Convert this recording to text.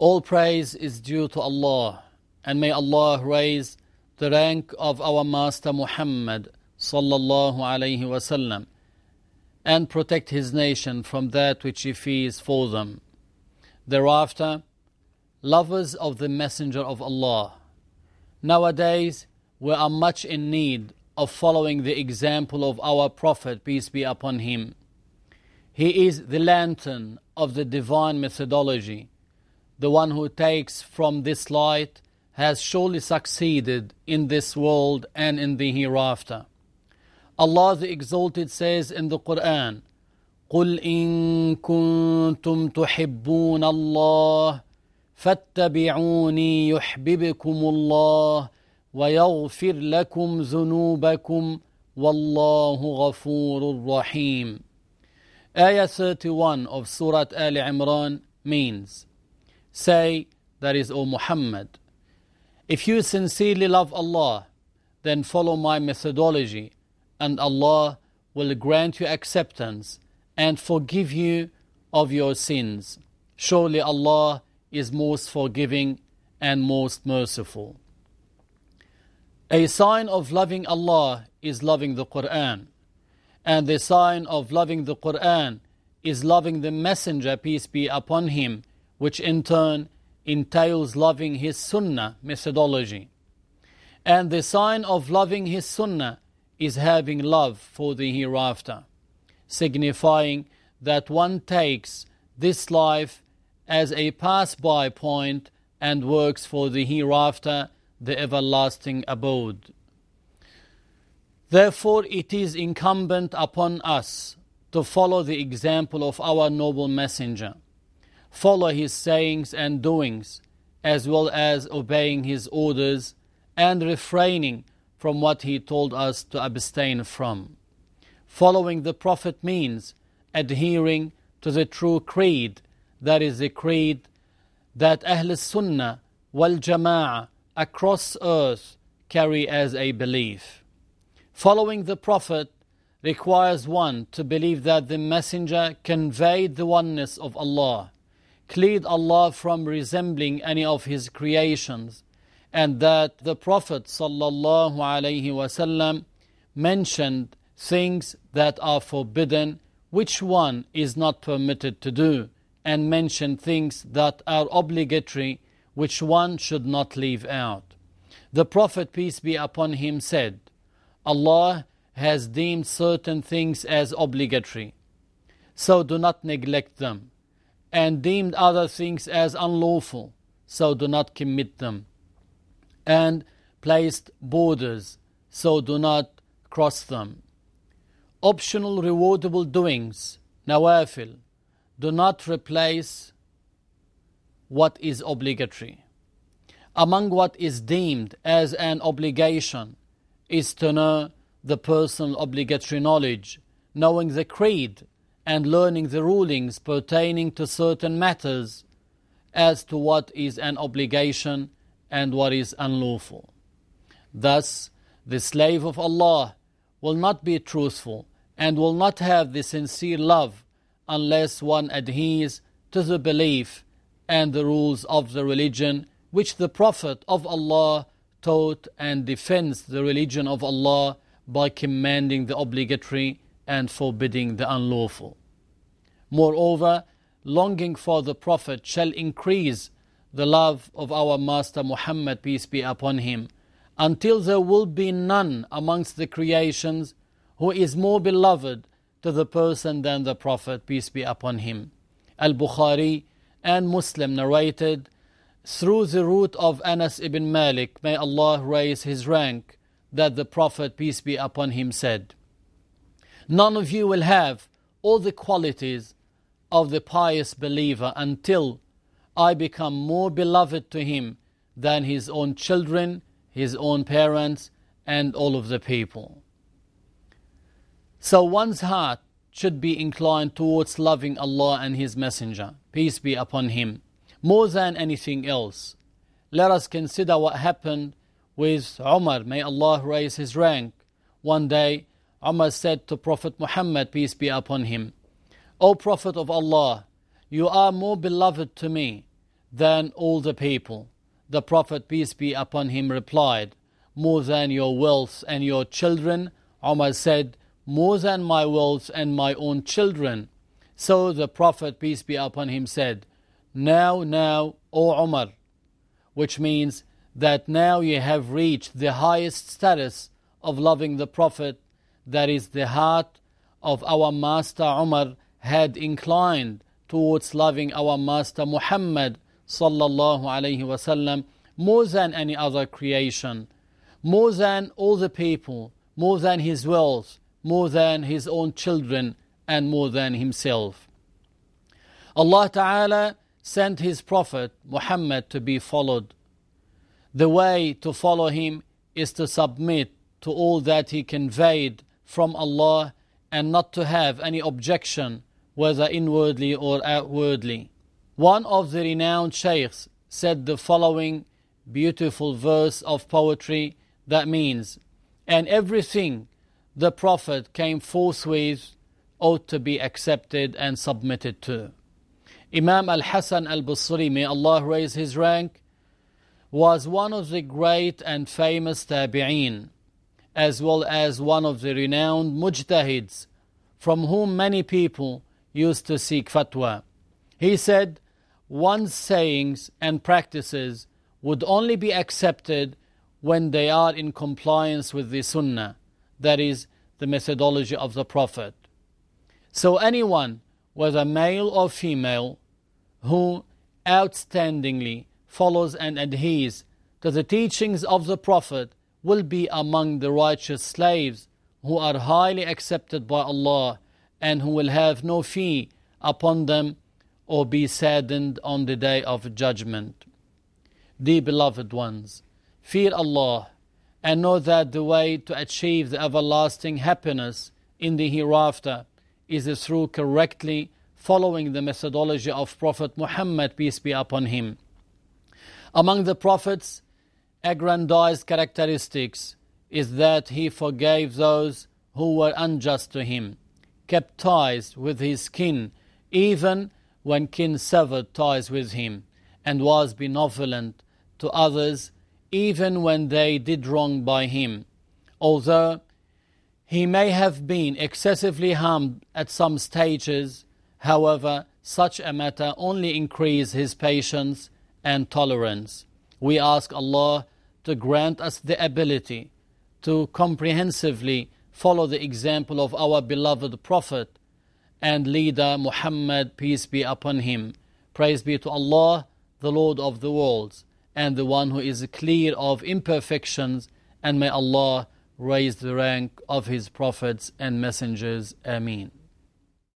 All praise is due to Allah, and may Allah raise the rank of our Master Muhammad sallallahu alayhi wasallam and protect his nation from that which he fears for them. Thereafter, lovers of the Messenger of Allah, nowadays we are much in need of following the example of our Prophet, peace be upon him. He is the lantern of the divine methodology. The one who takes from this light has surely succeeded in this world and in the hereafter. Allah the Exalted says in the Quran, قُلْ إِن كُنتُمْ تُحِبُّونَ اللَّهَ فَاتَّبِعُونِي يُحْبِبْكُمُ اللَّهُ وَيَغْفِرْ لَكُمْ ذُنُوبَكُمْ وَاللَّهُ غَفُورٌ رَحِيمٌ. Ayah 31 of Surah Al Imran means, say, that is, O Muhammad, if you sincerely love Allah, then follow my methodology, and Allah will grant you acceptance and forgive you of your sins. Surely Allah is most forgiving and most merciful. A sign of loving Allah is loving the Quran, and the sign of loving the Quran is loving the Messenger, peace be upon him, which in turn entails loving his Sunnah methodology. And the sign of loving his Sunnah is having love for the hereafter, signifying that one takes this life as a pass-by point and works for the hereafter, the everlasting abode. Therefore, it is incumbent upon us to follow the example of our noble Messenger, follow his sayings and doings, as well as obeying his orders and refraining from what he told us to abstain from. Following the Prophet means adhering to the true creed, that is the creed that Ahl Sunnah wal Jama'ah across earth carry as a belief. Following the Prophet requires one to believe that the Messenger conveyed the oneness of Allah, cleared Allah from resembling any of his creations, and that the Prophet sallallahu alaihi wasallam mentioned things that are forbidden, which one is not permitted to do, and mentioned things that are obligatory, which one should not leave out. The Prophet, peace be upon him, said, Allah has deemed certain things as obligatory, so do not neglect them, and deemed other things as unlawful, so do not commit them, and placed borders, so do not cross them. Optional rewardable doings, nawafil, do not replace what is obligatory. Among what is deemed as an obligation is to know the personal obligatory knowledge, knowing the creed and learning the rulings pertaining to certain matters as to what is an obligation and what is unlawful. Thus, the slave of Allah will not be truthful and will not have the sincere love unless one adheres to the belief and the rules of the religion which the Prophet of Allah taught, and defends the religion of Allah by commanding the obligatory and forbidding the unlawful. Moreover, longing for the Prophet shall increase the love of our Master Muhammad, peace be upon him, until there will be none amongst the creations who is more beloved to the person than the Prophet, peace be upon him. Al-Bukhari and Muslim narrated through the root of Anas ibn Malik, may Allah raise his rank, that the Prophet, peace be upon him, said, none of you will have all the qualities of the pious believer until I become more beloved to him than his own children, his own parents, and all of the people. So one's heart should be inclined towards loving Allah and his Messenger, peace be upon him, more than anything else. Let us consider what happened with Umar, may Allah raise his rank. One day, Umar said to Prophet Muhammad, peace be upon him, O Prophet of Allah, you are more beloved to me than all the people. The Prophet, peace be upon him, replied, more than your wealth and your children. Umar said, more than my wealth and my own children. So the Prophet, peace be upon him, said, now, O Umar, which means that now you have reached the highest status of loving the Prophet, that is, the heart of our master Umar had inclined towards loving our master Muhammad sallallahu alayhi wasallam more than any other creation, more than all the people, more than his wealth, more than his own children, and more than himself. Allah Ta'ala sent his Prophet Muhammad to be followed. The way to follow him is to submit to all that he conveyed from Allah and not to have any objection, whether inwardly or outwardly. One of the renowned sheikhs said the following beautiful verse of poetry that means, and everything the Prophet came forth with ought to be accepted and submitted to. Imam al-Hasan al-Basri, may Allah raise his rank, was one of the great and famous tabi'een, as well as one of the renowned mujtahids, from whom many people used to seek fatwa. He said, one's sayings and practices would only be accepted when they are in compliance with the sunnah, that is, the methodology of the Prophet. So anyone, whether male or female, who outstandingly follows and adheres to the teachings of the Prophet will be among the righteous slaves who are highly accepted by Allah and who will have no fee upon them or be saddened on the day of judgment. Dear beloved ones, fear Allah and know that the way to achieve the everlasting happiness in the hereafter is through correctly following the methodology of Prophet Muhammad, peace be upon him. Among the Prophet's aggrandized characteristics is that he forgave those who were unjust to him, kept ties with his kin, even when kin severed ties with him, and was benevolent to others, even when they did wrong by him. Although he may have been excessively harmed at some stages, however, such a matter only increased his patience and tolerance. We ask Allah to grant us the ability to comprehensively follow the example of our beloved Prophet and leader Muhammad, peace be upon him. Praise be to Allah, the Lord of the worlds, and the one who is clear of imperfections, and may Allah raise the rank of his prophets and messengers. Ameen.